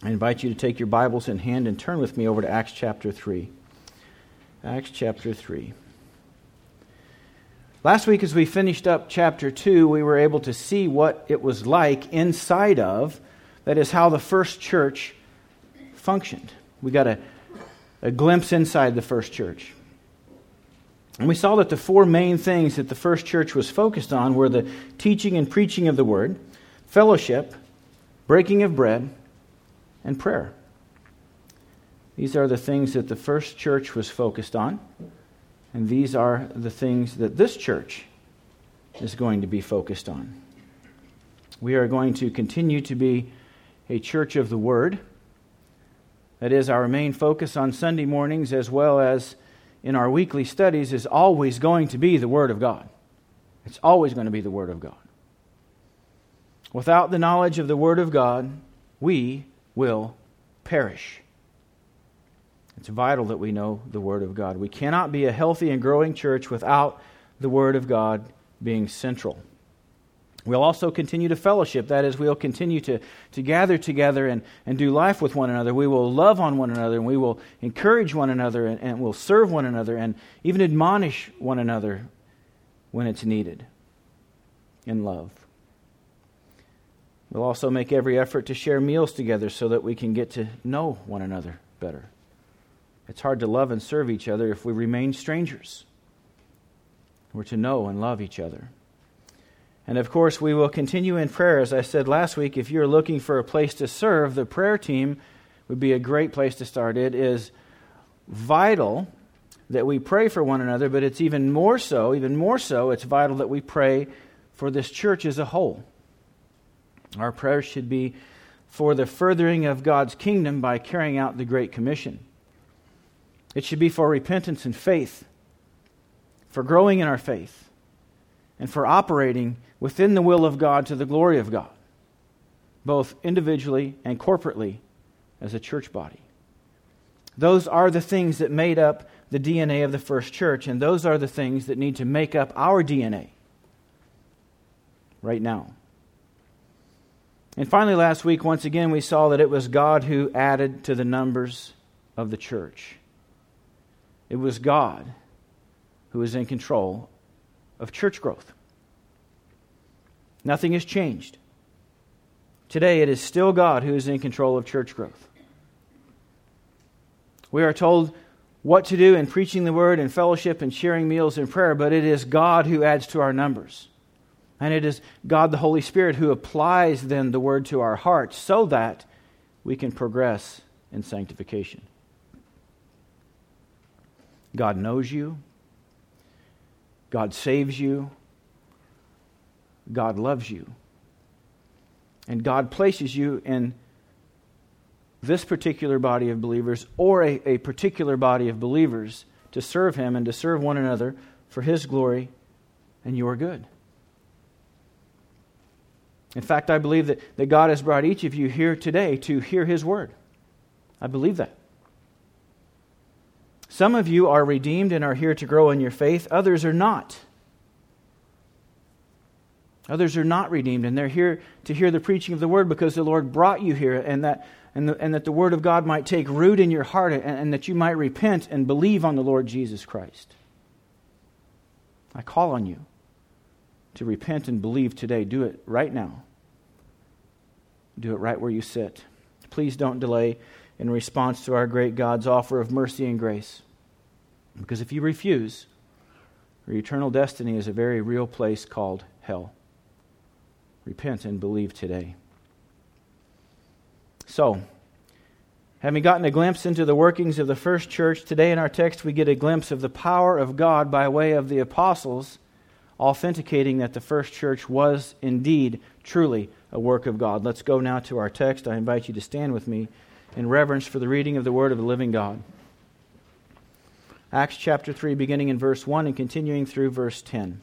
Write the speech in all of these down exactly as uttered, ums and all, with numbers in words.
I invite you to take your Bibles in hand and turn with me over to Acts chapter three. Acts chapter three. Last week as we finished up chapter two, we were able to see what it was like inside of, that is how the first church functioned. We got a, a glimpse inside the first church. And we saw that the four main things that the first church was focused on were the teaching and preaching of the Word, fellowship, breaking of bread, and prayer. These are the things that the first church was focused on, and these are the things that this church is going to be focused on. We are going to continue to be a church of the Word. That is, our main focus on Sunday mornings as well as in our weekly studies is always going to be the Word of God. It's always going to be the Word of God. Without the knowledge of the Word of God, we will perish. It's vital that we know the Word of God. We cannot be a healthy and growing church without the Word of God being central. We'll also continue to fellowship. That is, we'll continue to, to gather together and, and do life with one another. We will love on one another, and we will encourage one another, and, and we'll serve one another, and even admonish one another when it's needed in love. We'll also make every effort to share meals together so that we can get to know one another better. It's hard to love and serve each other if we remain strangers. We're to know and love each other. And of course, we will continue in prayer. As I said last week, if you're looking for a place to serve, the prayer team would be a great place to start. It is vital that we pray for one another, but it's even more so, even more so, it's vital that we pray for this church as a whole. Our prayers should be for the furthering of God's kingdom by carrying out the Great Commission. It should be for repentance and faith, for growing in our faith, and for operating within the will of God to the glory of God, both individually and corporately as a church body. Those are the things that made up the D N A of the first church, and those are the things that need to make up our D N A right now. And finally, last week, once again, we saw that it was God who added to the numbers of the church. It was God who is in control of church growth. Nothing has changed. Today, it is still God who is in control of church growth. We are told what to do in preaching the Word and fellowship and sharing meals and prayer, but it is God who adds to our numbers. And it is God the Holy Spirit who applies then the Word to our hearts so that we can progress in sanctification. God knows you. God saves you. God loves you. And God places you in this particular body of believers or a, a particular body of believers to serve Him and to serve one another for His glory and your good. In fact, I believe that, that God has brought each of you here today to hear His Word. I believe that. Some of you are redeemed and are here to grow in your faith. Others are not. Others are not redeemed, and they're here to hear the preaching of the Word because the Lord brought you here, and that and, the, and that the Word of God might take root in your heart, and, and that you might repent and believe on the Lord Jesus Christ. I call on you to repent and believe today. Do it right now. Do it right where you sit. Please don't delay in response to our great God's offer of mercy and grace. Because if you refuse, your eternal destiny is a very real place called hell. Repent and believe today. So, having gotten a glimpse into the workings of the first church, today in our text we get a glimpse of the power of God by way of the apostles, authenticating that the first church was indeed, truly a work of God. Let's go now to our text. I invite you to stand with me in reverence for the reading of the Word of the living God. Acts chapter three, beginning in verse one and continuing through verse ten.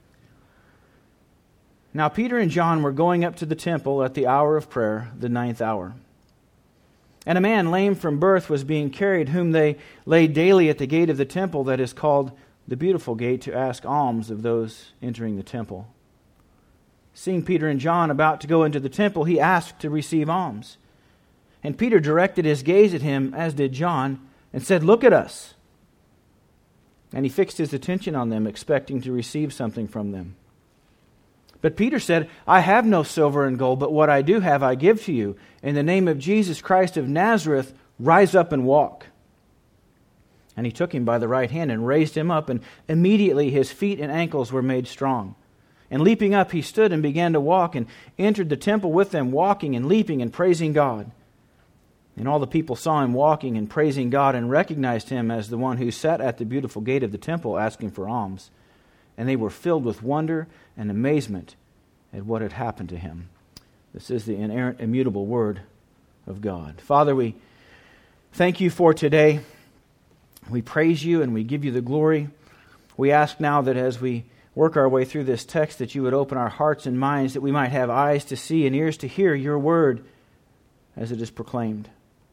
Now Peter and John were going up to the temple at the hour of prayer, the ninth hour. And a man lame from birth was being carried, whom they laid daily at the gate of the temple that is called the Beautiful Gate, to ask alms of those entering the temple. Seeing Peter and John about to go into the temple, he asked to receive alms. And Peter directed his gaze at him, as did John, and said, "Look at us." And he fixed his attention on them, expecting to receive something from them. But Peter said, "I have no silver and gold, but what I do have I give to you. In the name of Jesus Christ of Nazareth, rise up and walk." And he took him by the right hand and raised him up, and immediately his feet and ankles were made strong. And leaping up, he stood and began to walk, and entered the temple with them, walking and leaping and praising God. And all the people saw him walking and praising God, and recognized him as the one who sat at the beautiful gate of the temple asking for alms. And they were filled with wonder and amazement at what had happened to him. This is the inerrant, immutable Word of God. Father, we thank you for today. We praise you and we give you the glory. We ask now that as we work our way through this text, that you would open our hearts and minds, that we might have eyes to see and ears to hear your word as it is proclaimed.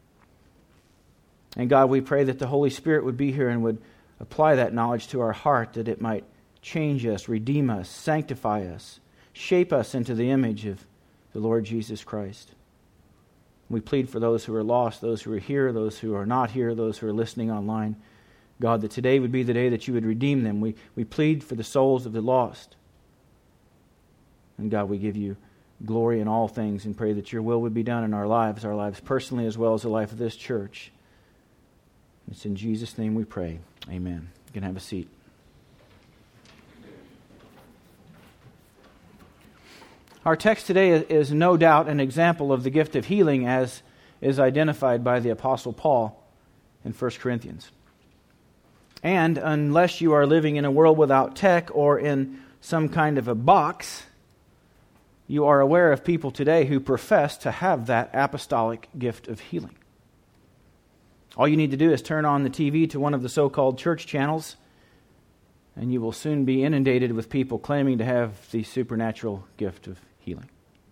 And God, we pray that the Holy Spirit would be here and would apply that knowledge to our heart, that it might change us, redeem us, sanctify us, shape us into the image of the Lord Jesus Christ. We plead for those who are lost, those who are here, those who are not here, those who are listening online. God, that today would be the day that you would redeem them. We, we plead for the souls of the lost. And God, we give you glory in all things and pray that your will would be done in our lives, our lives personally as well as the life of this church. It's in Jesus' name we pray. Amen. You can have a seat. Our text today is no doubt an example of the gift of healing as is identified by the Apostle Paul in First Corinthians. And unless you are living in a world without tech or in some kind of a box, you are aware of people today who profess to have that apostolic gift of healing. All you need to do is turn on the T V to one of the so-called church channels, and you will soon be inundated with people claiming to have the supernatural gift of healing.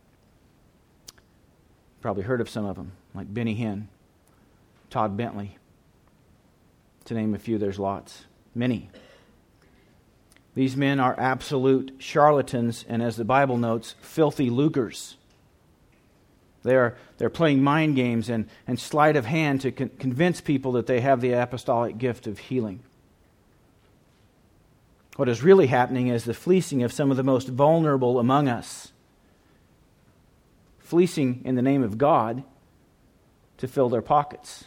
Probably heard of some of them, like Benny Hinn, Todd Bentley. To name a few, there's lots. Many. These men are absolute charlatans, and as the Bible notes, filthy lucres. They are they're playing mind games and, and sleight of hand to con- convince people that they have the apostolic gift of healing. What is really happening is the fleecing of some of the most vulnerable among us. Fleecing in the name of God to fill their pockets.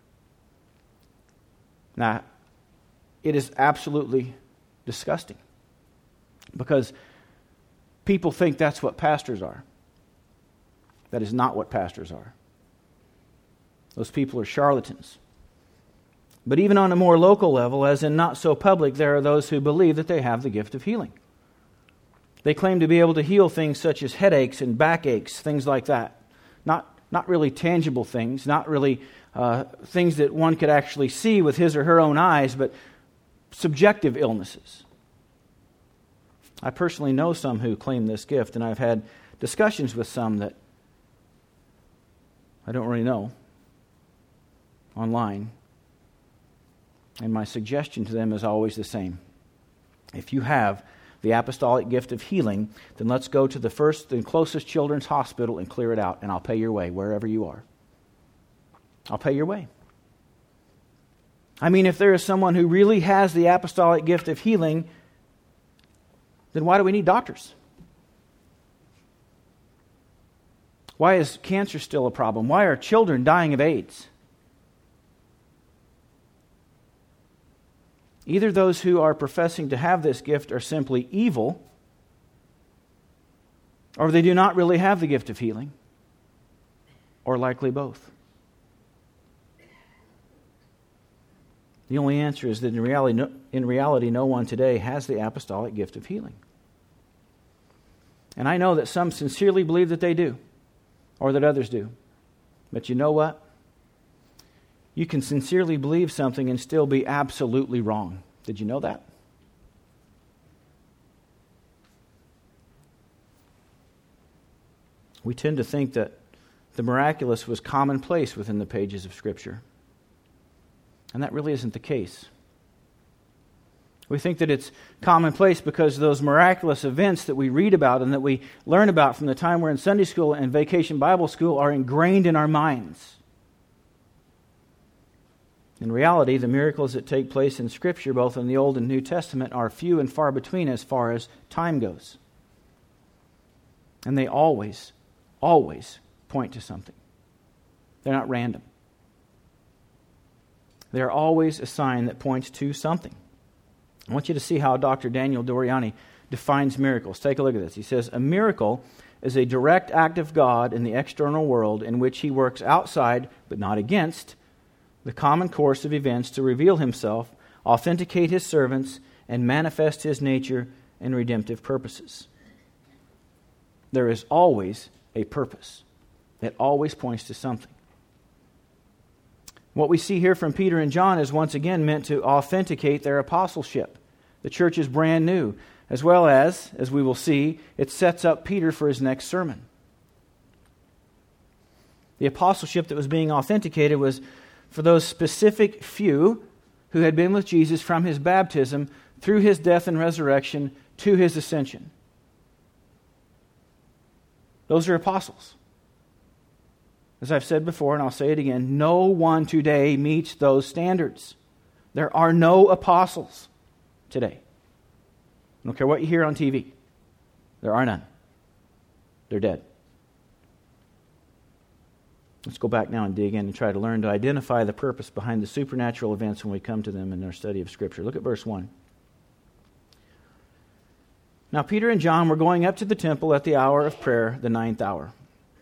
Now, it is absolutely disgusting because people think that's what pastors are. That is not what pastors are. Those people are charlatans. But even on a more local level, as in not so public, there are those who believe that they have the gift of healing. They claim to be able to heal things such as headaches and backaches, things like that. Not, not really tangible things, not really uh, things that one could actually see with his or her own eyes, but subjective illnesses. I personally know some who claim this gift, and I've had discussions with some that I don't really know online. And my suggestion to them is always the same. If you have the apostolic gift of healing, then let's go to the first and closest children's hospital and clear it out, and I'll pay your way wherever you are. I'll pay your way. I mean, if there is someone who really has the apostolic gift of healing, then why do we need doctors? Why is cancer still a problem? Why are children dying of AIDS? Either those who are professing to have this gift are simply evil, or they do not really have the gift of healing, or likely both. The only answer is that in reality, no, in reality, no one today has the apostolic gift of healing. And I know that some sincerely believe that they do, or that others do. But you know what? You can sincerely believe something and still be absolutely wrong. Did you know that? We tend to think that the miraculous was commonplace within the pages of Scripture. And that really isn't the case. We think that it's commonplace because those miraculous events that we read about and that we learn about from the time we're in Sunday school and Vacation Bible School are ingrained in our minds. In reality, the miracles that take place in Scripture, both in the Old and New Testament, are few and far between as far as time goes. And they always, always point to something. They're not random. They're always a sign that points to something. I want you to see how Doctor Daniel Doriani defines miracles. Take a look at this. He says, a miracle is a direct act of God in the external world in which He works outside, but not against, the common course of events to reveal Himself, authenticate His servants, and manifest His nature and redemptive purposes. There is always a purpose. It always points to something. What we see here from Peter and John is once again meant to authenticate their apostleship. The church is brand new, as well as, as we will see, it sets up Peter for his next sermon. The apostleship that was being authenticated was for those specific few who had been with Jesus from His baptism through His death and resurrection to His ascension. Those are apostles. As I've said before, and I'll say it again, no one today meets those standards. There are no apostles today. I don't care what you hear on T V. There are none. They're dead. Let's go back now and dig in and try to learn to identify the purpose behind the supernatural events when we come to them in our study of Scripture. Look at verse one. Now Peter and John were going up to the temple at the hour of prayer, the ninth hour.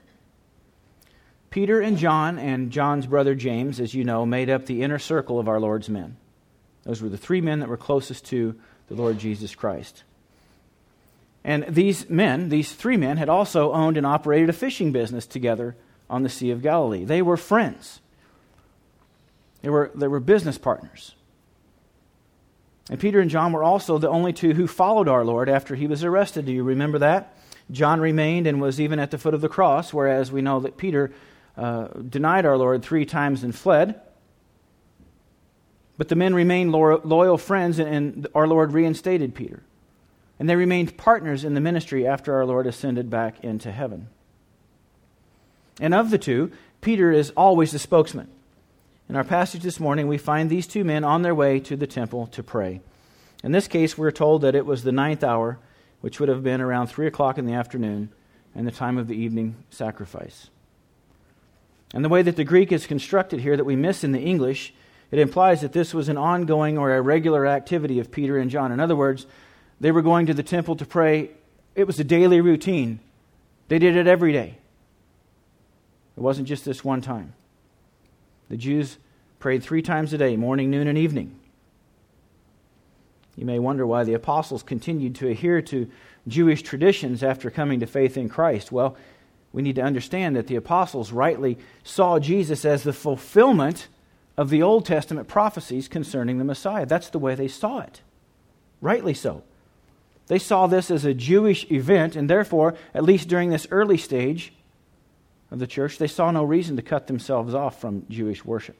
Peter and John and John's brother James, as you know, made up the inner circle of our Lord's men. Those were the three men that were closest to the Lord Jesus Christ. And these men, these three men, had also owned and operated a fishing business together on the Sea of Galilee. They were friends. They were, they were business partners. And Peter and John were also the only two who followed our Lord after He was arrested. Do you remember that? John remained and was even at the foot of the cross, whereas we know that Peter uh, denied our Lord three times and fled. But the men remained lo- loyal friends, and, and our Lord reinstated Peter. And they remained partners in the ministry after our Lord ascended back into heaven. And of the two, Peter is always the spokesman. In our passage this morning, we find these two men on their way to the temple to pray. In this case, we're told that it was the ninth hour, which would have been around three o'clock in the afternoon, and the time of the evening sacrifice. And the way that the Greek is constructed here that we miss in the English, it implies that this was an ongoing or a regular activity of Peter and John. In other words, they were going to the temple to pray. It was a daily routine. They did it every day. It wasn't just this one time. The Jews prayed three times a day, morning, noon, and evening. You may wonder why the apostles continued to adhere to Jewish traditions after coming to faith in Christ. Well, we need to understand that the apostles rightly saw Jesus as the fulfillment of the Old Testament prophecies concerning the Messiah. That's the way they saw it. Rightly so. They saw this as a Jewish event, and therefore, at least during this early stage of the church, they saw no reason to cut themselves off from Jewish worship.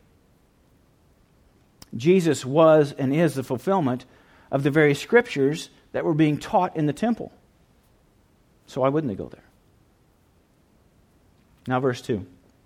Jesus was and is the fulfillment of the very scriptures that were being taught in the temple. So why wouldn't they go there? Now verse two.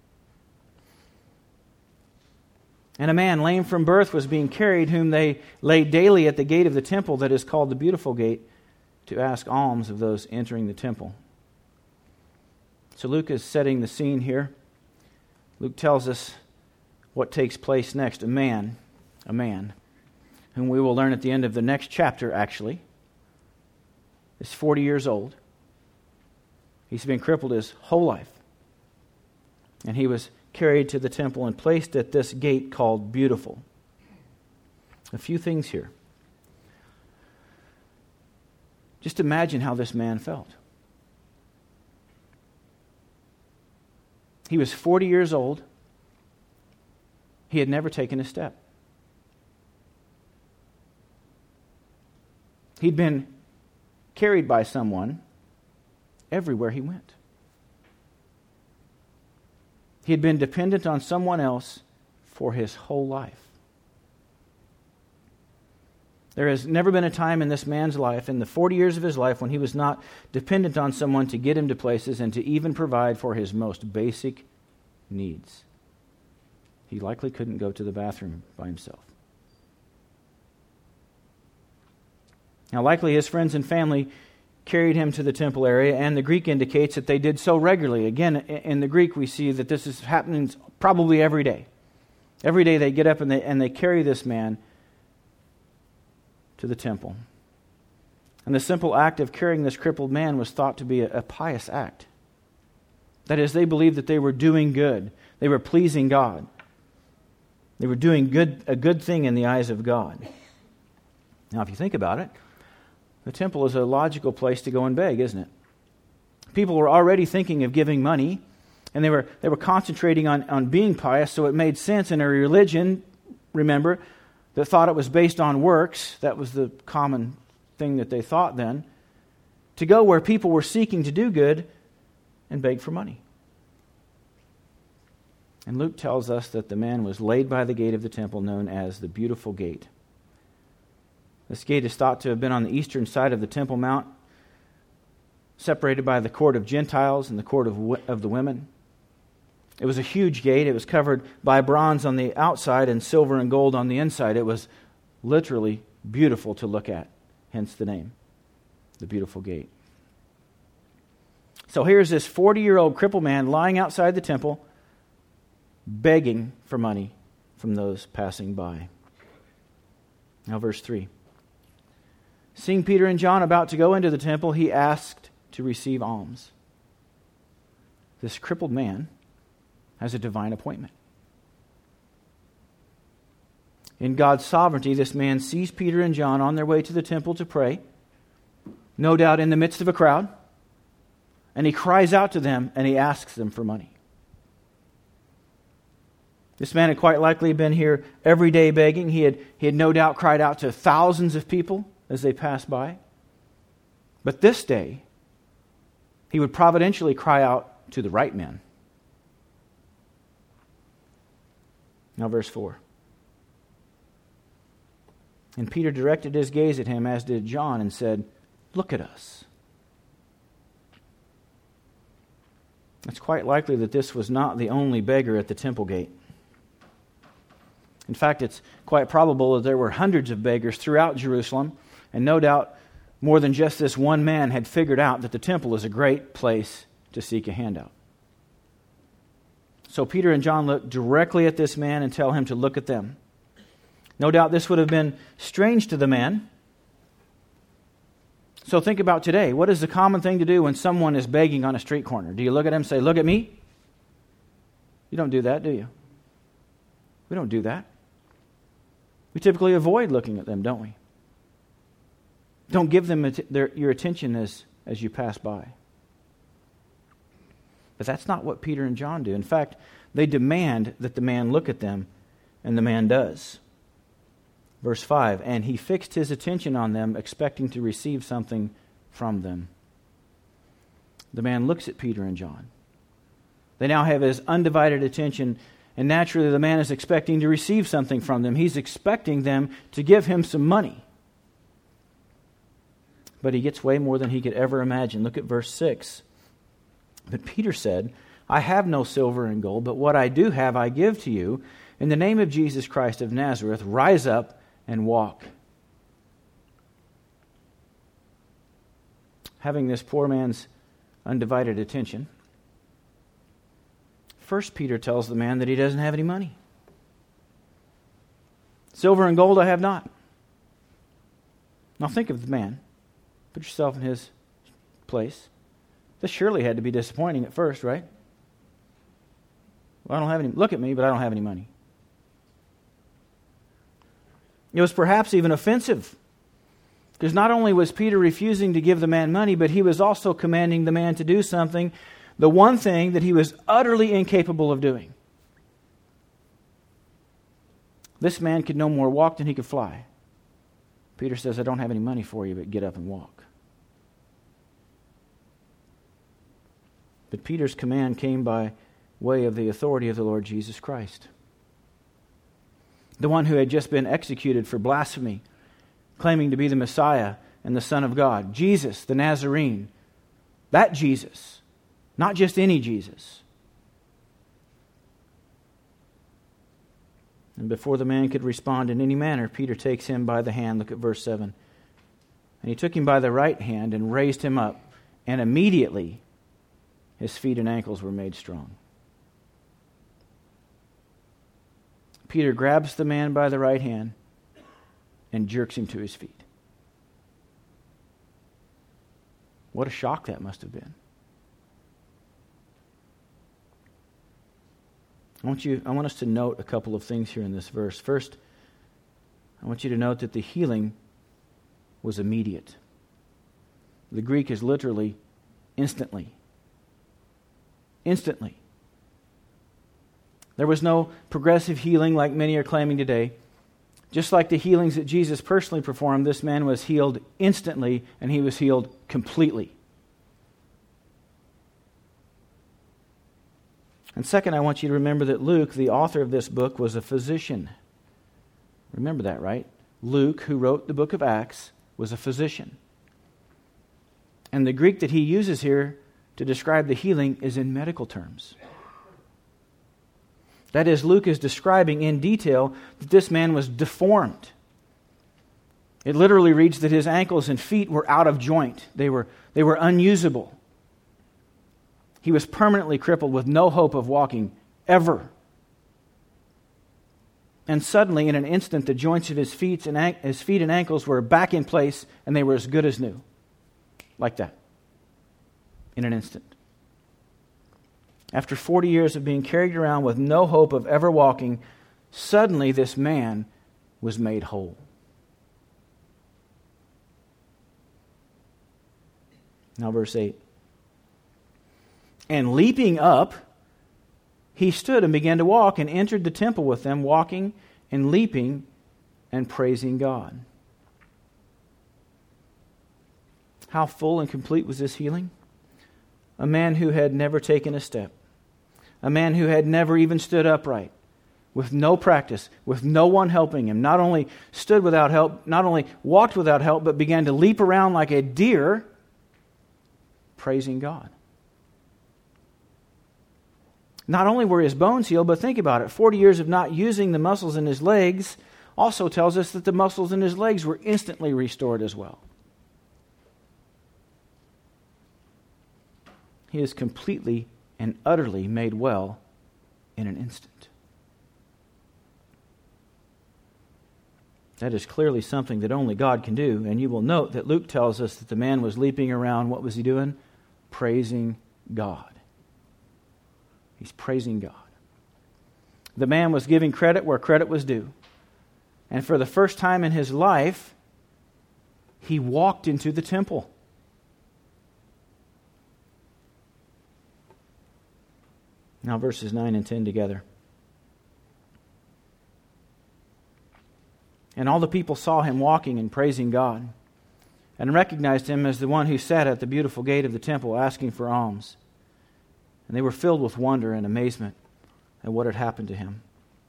And a man lame from birth was being carried, whom they laid daily at the gate of the temple that is called the Beautiful Gate, to ask alms of those entering the temple. So Luke is setting the scene here. Luke tells us what takes place next. A man, a man, whom we will learn at the end of the next chapter, actually, is forty years old. He's been crippled his whole life. And he was carried to the temple and placed at this gate called Beautiful. A few things here. Just imagine how this man felt. He was forty years old. He had never taken a step. He'd been carried by someone everywhere he went. He had been dependent on someone else for his whole life. There has never been a time in this man's life, in the forty years of his life, when he was not dependent on someone to get him to places and to even provide for his most basic needs. He likely couldn't go to the bathroom by himself. Now, likely his friends and family carried him to the temple area, and the Greek indicates that they did so regularly. Again, in the Greek, we see that this is happening probably every day. Every day they get up and they, and they carry this man to the temple. And the simple act of carrying this crippled man was thought to be a, a pious act. That is, they believed that they were doing good. They were pleasing God. They were doing good a good thing in the eyes of God. Now, if you think about it, the temple is a logical place to go and beg, isn't it? People were already thinking of giving money, and they were they were concentrating on, on being pious, so it made sense in a religion, remember, that thought it was based on works. That was the common thing that they thought then, to go where people were seeking to do good and beg for money. And Luke tells us that the man was laid by the gate of the temple known as the Beautiful Gate. This gate is thought to have been on the eastern side of the Temple Mount, separated by the court of Gentiles and the court of, of the women. It was a huge gate. It was covered by bronze on the outside and silver and gold on the inside. It was literally beautiful to look at, hence the name, the Beautiful Gate. So here's this forty-year-old crippled man lying outside the temple, begging for money from those passing by. Now verse three. Seeing Peter and John about to go into the temple, he asked to receive alms. This crippled man has a divine appointment. In God's sovereignty, this man sees Peter and John on their way to the temple to pray, no doubt in the midst of a crowd, and he cries out to them and he asks them for money. This man had quite likely been here every day begging. He had, he had no doubt cried out to thousands of people as they passed by. But this day, he would providentially cry out to the right men. Now verse four. And Peter directed his gaze at him, as did John, and said, "Look at us." It's quite likely that this was not the only beggar at the temple gate. In fact, it's quite probable that there were hundreds of beggars throughout Jerusalem, and no doubt more than just this one man had figured out that the temple is a great place to seek a handout. So Peter and John look directly at this man and tell him to look at them. No doubt this would have been strange to the man. So think about today. What is the common thing to do when someone is begging on a street corner? Do you look at him and say, "Look at me"? You don't do that, do you? We don't do that. We typically avoid looking at them, don't we? Don't give them their, your attention as, as you pass by. But that's not what Peter and John do. In fact, they demand that the man look at them, and the man does. Verse five, and he fixed his attention on them, expecting to receive something from them. The man looks at Peter and John. They now have his undivided attention, and naturally the man is expecting to receive something from them. He's expecting them to give him some money. But he gets way more than he could ever imagine. Look at verse six. But Peter said, "I have no silver and gold, but what I do have I give to you. In the name of Jesus Christ of Nazareth, rise up and walk." Having this poor man's undivided attention, First Peter tells the man that he doesn't have any money. "Silver and gold I have not." Now think of the man. Put yourself in his place. This surely had to be disappointing at first, right? Well, I don't have any. Look at me, but I don't have any money. It was perhaps even offensive, because not only was Peter refusing to give the man money, but he was also commanding the man to do something, the one thing that he was utterly incapable of doing. This man could no more walk than he could fly. Peter says, "I don't have any money for you, but get up and walk." But Peter's command came by way of the authority of the Lord Jesus Christ, the one who had just been executed for blasphemy, claiming to be the Messiah and the Son of God. Jesus, the Nazarene. That Jesus. Not just any Jesus. And before the man could respond in any manner, Peter takes him by the hand. Look at verse seven. And he took him by the right hand and raised him up, and immediately his feet and ankles were made strong. Peter grabs the man by the right hand and jerks him to his feet. What a shock that must have been. I want you, I want us to note a couple of things here in this verse. First, I want you to note that the healing was immediate. The Greek is literally instantly. Instantly. There was no progressive healing like many are claiming today. Just like the healings that Jesus personally performed, this man was healed instantly, and he was healed completely. And second, I want you to remember that Luke, the author of this book, was a physician. Remember that, right? Luke, who wrote the book of Acts, was a physician. And the Greek that he uses here to describe the healing is in medical terms. That is, Luke is describing in detail that this man was deformed. It literally reads that his ankles and feet were out of joint. They were, they were unusable. He was permanently crippled with no hope of walking ever. And suddenly, in an instant, the joints of his feet and an- his feet and ankles were back in place, and they were as good as new. Like that. In an instant. After forty years of being carried around with no hope of ever walking, suddenly this man was made whole. Now verse eight. And leaping up, he stood and began to walk and entered the temple with them, walking and leaping and praising God. How full and complete was this healing? A man who had never taken a step. A man who had never even stood upright. With no practice, with no one helping him. Not only stood without help, not only walked without help, but began to leap around like a deer, praising God. Not only were his bones healed, but think about it. forty years of not using the muscles in his legs also tells us that the muscles in his legs were instantly restored as well. He is completely and utterly made well in an instant. That is clearly something that only God can do. And you will note that Luke tells us that the man was leaping around. What was he doing? Praising God. He's praising God. The man was giving credit where credit was due. And for the first time in his life, he walked into the temple. Now verses nine and ten together. And all the people saw him walking and praising God, and recognized him as the one who sat at the beautiful gate of the temple asking for alms. And they were filled with wonder and amazement at what had happened to him.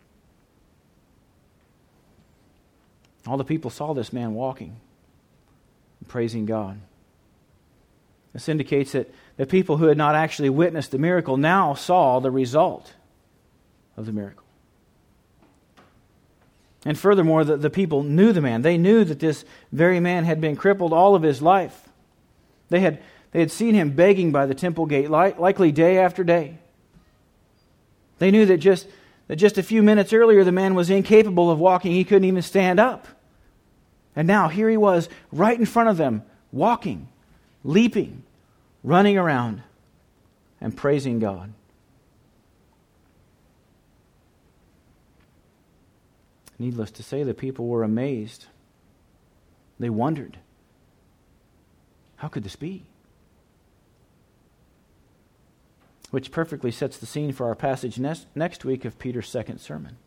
All the people saw this man walking and praising God. This indicates that the people who had not actually witnessed the miracle now saw the result of the miracle. And furthermore, the, the people knew the man. They knew that this very man had been crippled all of his life. They had, they had seen him begging by the temple gate, li- likely day after day. They knew that just, that just a few minutes earlier the man was incapable of walking. He couldn't even stand up. And now here he was right in front of them, walking, leaping, running around, and praising God. Needless to say, the people were amazed. They wondered, how could this be? Which perfectly sets the scene for our passage next, next week of Peter's second sermon.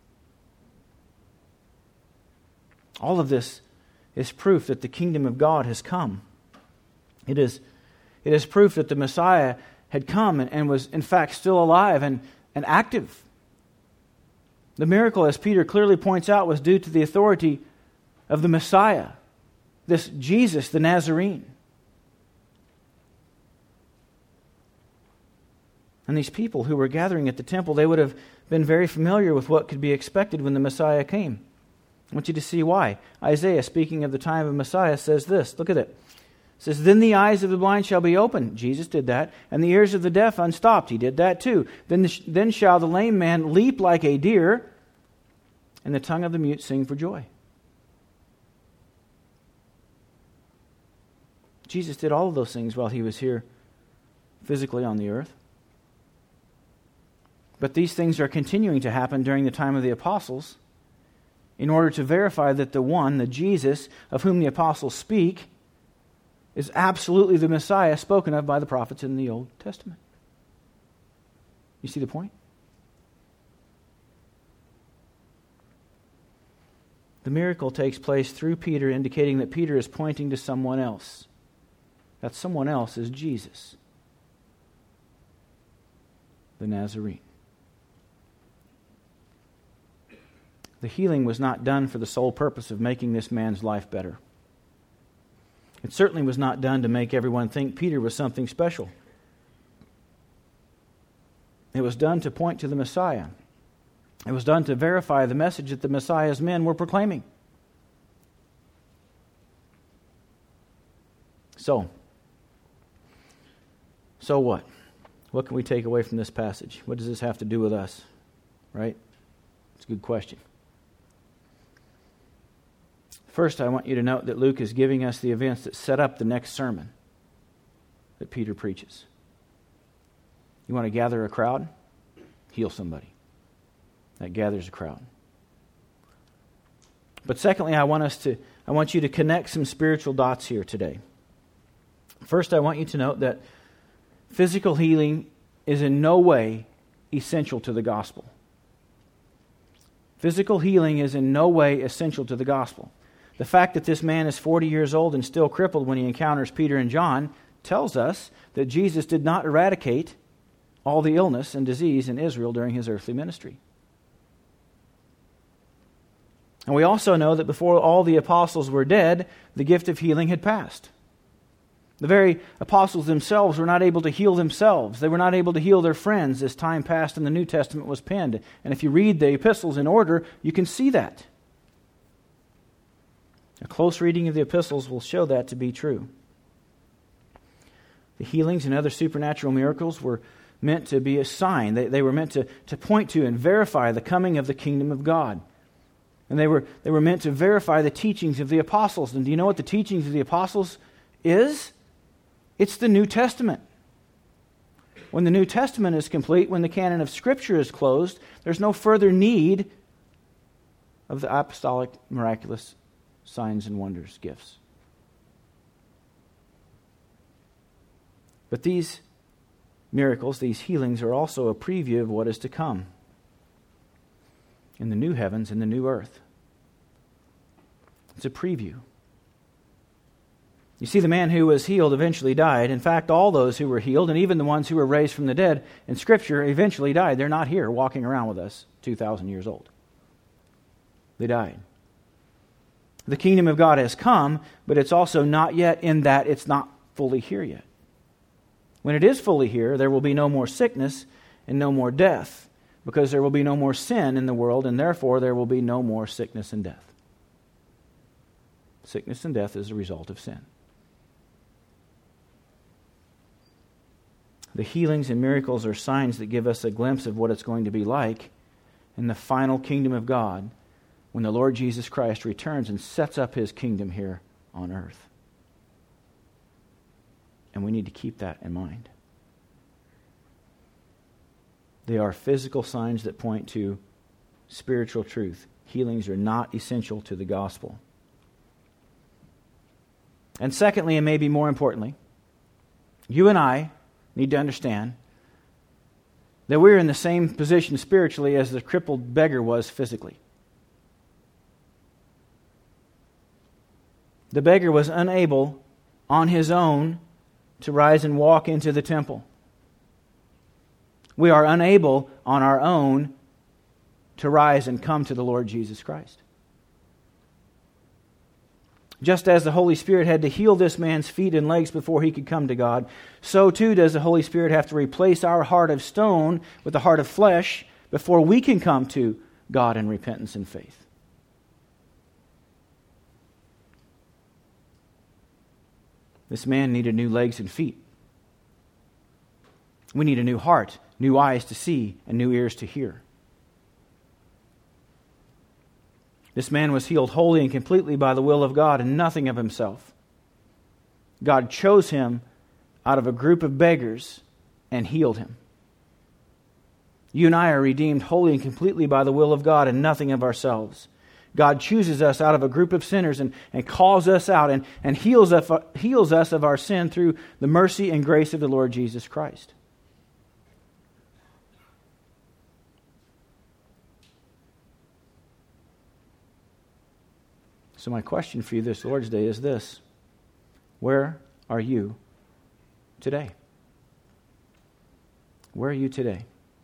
All of this is proof that the kingdom of God has come. It is, it is proof that the Messiah had come and, and was in fact still alive and, and active. The miracle, as Peter clearly points out, was due to the authority of the Messiah, this Jesus the Nazarene. And these people who were gathering at the temple, they would have been very familiar with what could be expected when the Messiah came. I want you to see why. Isaiah, speaking of the time of Messiah, says this. Look at it. It says, "Then the eyes of the blind shall be opened." Jesus did that. "And the ears of the deaf unstopped." He did that too. Then, the, then shall the lame man leap like a deer, and the tongue of the mute sing for joy. Jesus did all of those things while he was here physically on the earth. But these things are continuing to happen during the time of the apostles in order to verify that the one, the Jesus, of whom the apostles speak, is absolutely the Messiah spoken of by the prophets in the Old Testament. You see the point? The miracle takes place through Peter, indicating that Peter is pointing to someone else. That someone else is Jesus, the Nazarene. The healing was not done for the sole purpose of making this man's life better. It certainly was not done to make everyone think Peter was something special. It was done to point to the Messiah. It was done to verify the message that the Messiah's men were proclaiming. So, so what? What can we take away from this passage? What does this have to do with us? Right? It's a good question. First, I want you to note that Luke is giving us the events that set up the next sermon that Peter preaches. You want to gather a crowd? Heal somebody. That gathers a crowd. But secondly, I want us to I want you to connect some spiritual dots here today. First, I want you to note that physical healing is in no way essential to the gospel. Physical healing is in no way essential to the gospel. The fact that this man is forty years old and still crippled when he encounters Peter and John tells us that Jesus did not eradicate all the illness and disease in Israel during his earthly ministry. And we also know that before all the apostles were dead, the gift of healing had passed. The very apostles themselves were not able to heal themselves. They were not able to heal their friends as time passed and the New Testament was penned. And if you read the epistles in order, you can see that. A close reading of the epistles will show that to be true. The healings and other supernatural miracles were meant to be a sign. They, they were meant to, to point to and verify the coming of the kingdom of God. And they were, they were meant to verify the teachings of the apostles. And do you know what the teachings of the apostles is? It's the New Testament. When the New Testament is complete, when the canon of Scripture is closed, there's no further need of the apostolic miraculous signs and wonders gifts. But these miracles, these healings, are also a preview of what is to come in the new heavens and the new earth. It's a preview. You see, the man who was healed eventually died. In fact, all those who were healed, and even the ones who were raised from the dead in Scripture, eventually died. They're not here walking around with us two thousand years old. They died. The kingdom of God has come, but it's also not yet in that it's not fully here yet. When it is fully here, there will be no more sickness and no more death, because there will be no more sin in the world, and therefore there will be no more sickness and death. Sickness and death is a result of sin. The healings and miracles are signs that give us a glimpse of what it's going to be like in the final kingdom of God when the Lord Jesus Christ returns and sets up his kingdom here on earth. And we need to keep that in mind. They are physical signs that point to spiritual truth. Healings are not essential to the gospel. And secondly, and maybe more importantly, you and I need to understand that we're in the same position spiritually as the crippled beggar was physically. The beggar was unable on his own to rise and walk into the temple. We are unable on our own to rise and come to the Lord Jesus Christ. Just as the Holy Spirit had to heal this man's feet and legs before he could come to God, so too does the Holy Spirit have to replace our heart of stone with a heart of flesh before we can come to God in repentance and faith. This man needed new legs and feet. We need a new heart, new eyes to see, and new ears to hear. This man was healed wholly and completely by the will of God and nothing of himself. God chose him out of a group of beggars and healed him. You and I are redeemed wholly and completely by the will of God and nothing of ourselves. God chooses us out of a group of sinners and, and calls us out and, and heals us, heals us of our sin through the mercy and grace of the Lord Jesus Christ. So my question for you this Lord's Day is this: where are you today? Where are you today?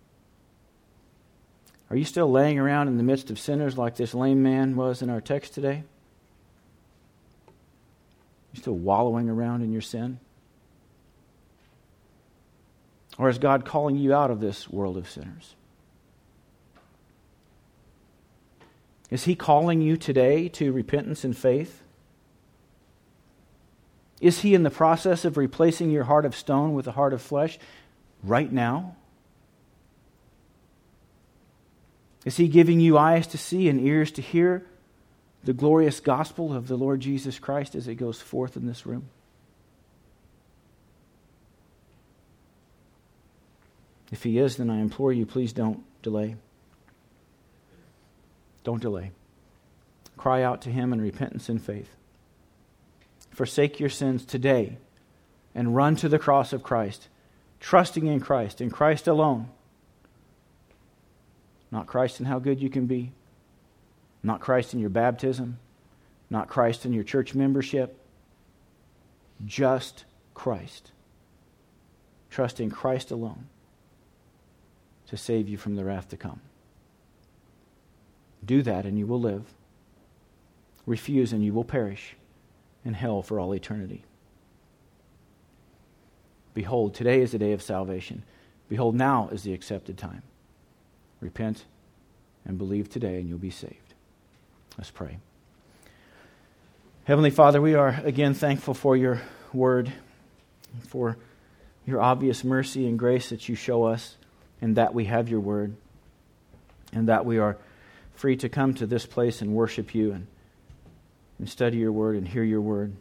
Are you still laying around in the midst of sinners like this lame man was in our text today? You still wallowing around in your sin? Or is God calling you out of this world of sinners? Is He calling you today to repentance and faith? Is He in the process of replacing your heart of stone with a heart of flesh right now? Is He giving you eyes to see and ears to hear the glorious gospel of the Lord Jesus Christ as it goes forth in this room? If He is, then I implore you, please don't delay. Don't delay. Cry out to Him in repentance and faith. Forsake your sins today and run to the cross of Christ, trusting in Christ, in Christ alone. Not Christ in how good you can be, not Christ in your baptism, not Christ in your church membership, just Christ. Trust in Christ alone to save you from the wrath to come. Do that and you will live. Refuse and you will perish in hell for all eternity. Behold, today is the day of salvation. Behold, now is the accepted time. Repent and believe today and you'll be saved. Let's pray. Heavenly Father, we are again thankful for your word, for your obvious mercy and grace that you show us, and that we have your word, and that we are free to come to this place and worship you and, and study your word and hear your word.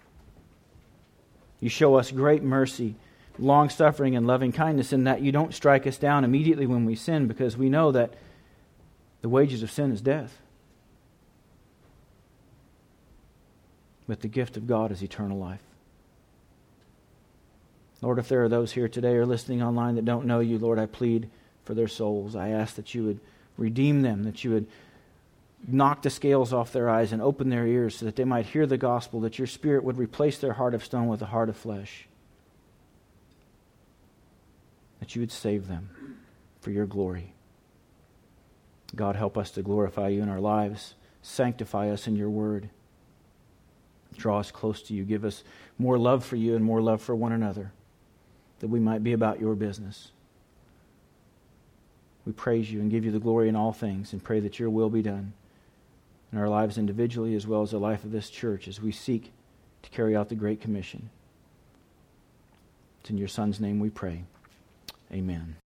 You show us great mercy, long-suffering, and loving kindness in that you don't strike us down immediately when we sin, because we know that the wages of sin is death. But the gift of God is eternal life. Lord, if there are those here today or listening online that don't know you, Lord, I plead for their souls. I ask that you would redeem them, that you would knock the scales off their eyes and open their ears so that they might hear the gospel, that your Spirit would replace their heart of stone with a heart of flesh, that you would save them for your glory. God, help us to glorify you in our lives. Sanctify us in your word. Draw us close to you. Give us more love for you and more love for one another, that we might be about your business. We praise you and give you the glory in all things and pray that your will be done in our lives individually as well as the life of this church as we seek to carry out the Great Commission. It's in your Son's name we pray. Amen.